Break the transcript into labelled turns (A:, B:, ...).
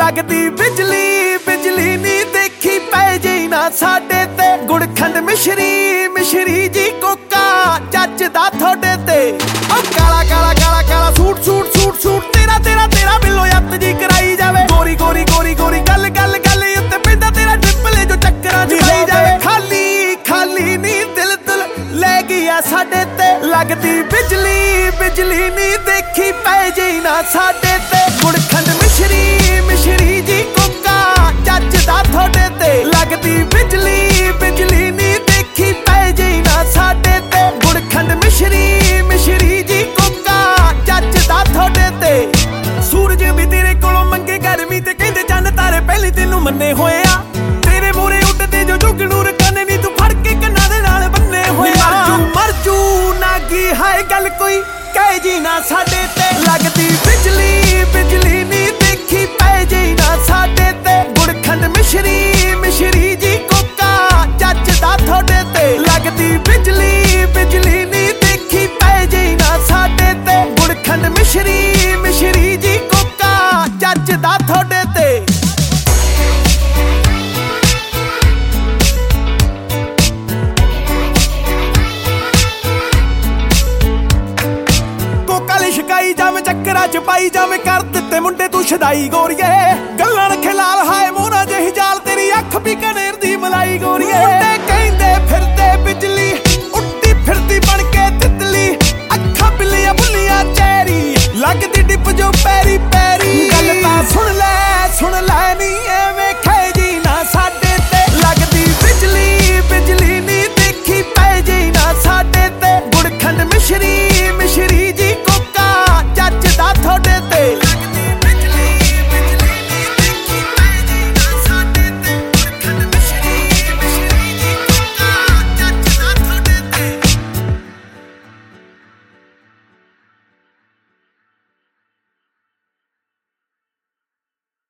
A: लगदी बिजली बिजली नी देखी पै जे ना साडे ते गुड़ खंड मिश्री मिश्री जी कोका जचदा थोड़े ते ओ काला काला काला काला सूट सूट सूट सूट तेरा तेरा तेरा बिलो अत जी कराई जावे गोरी गोरी गोरी गोरी गल गल गल उत्ते पैंदा तेरा डिप्पले जो चक्करां च पाई जावे खाली खाली नी दिल दिल ले गया साडे ते लगदी बिजली बिजली नी देखी पै जे ना साडे ते गुड़ खंड मिश्री मिश्री जी कोका जचदा थोड़े ते लगदी बिजली बिजली नी देखी पै जे ना साडे ते गुड़ खंड मिश्री मिश्री जी कोका जचदा थोड़े ते सूरज भी तेरे कोलों मंगे गर्मी ते कहंदे चंद तारे पहले तेनू मन्ने होए आ तेरे मूरे उड्डदे जो जुगनू रकाने नी तू फड़ के कन्नां दे नाल बन्ने होए आ मरजू नागी हाय गल कोई कह जी ना साडे ते लगदी बिजली बिजली नी देखी पै जे ना साडे ते गुड़ खंड मिश्री मिश्री जी कोका जचदा थोड़े ते लगदी बिजली बिजली नी देखी पै जे ना साडे ते गुड़ खंड मिश्री मिश्री जी कोका जचदा थोड़े ते शिकाई जावे चक्करा च पाई जावे कर दिते मुंडे तू छदाई गोरीए गल्लां रखे लाल हाय मोना जेही जाल तेरी अख भी कनेर दी मलाई गोरीए